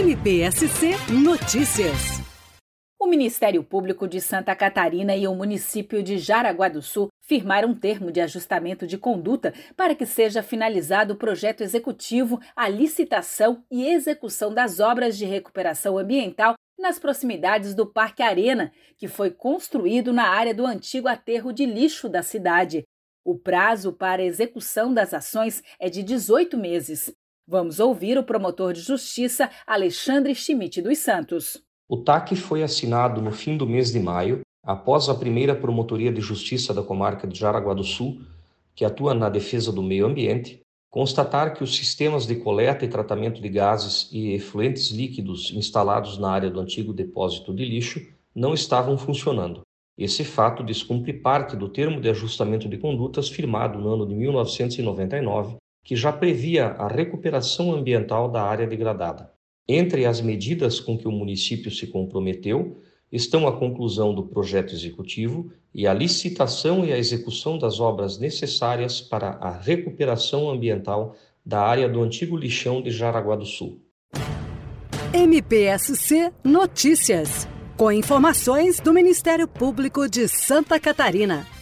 MPSC Notícias. O Ministério Público de Santa Catarina e o município de Jaraguá do Sul firmaram um termo de ajustamento de conduta para que seja finalizado o projeto executivo, a licitação e execução das obras de recuperação ambiental nas proximidades do Parque Arena, que foi construído na área do antigo aterro de lixo da cidade. O prazo para a execução das ações é de 18 meses. Vamos ouvir o promotor de justiça Alexandre Schmidt dos Santos. O TAC foi assinado no fim do mês de maio, após a primeira Promotoria de Justiça da comarca de Jaraguá do Sul, que atua na defesa do meio ambiente, constatar que os sistemas de coleta e tratamento de gases e efluentes líquidos instalados na área do antigo depósito de lixo não estavam funcionando. Esse fato descumpre parte do termo de ajustamento de condutas firmado no ano de 1999, que já previa a recuperação ambiental da área degradada. Entre as medidas com que o município se comprometeu estão a conclusão do projeto executivo e a licitação e a execução das obras necessárias para a recuperação ambiental da área do antigo lixão de Jaraguá do Sul. MPSC Notícias, com informações do Ministério Público de Santa Catarina.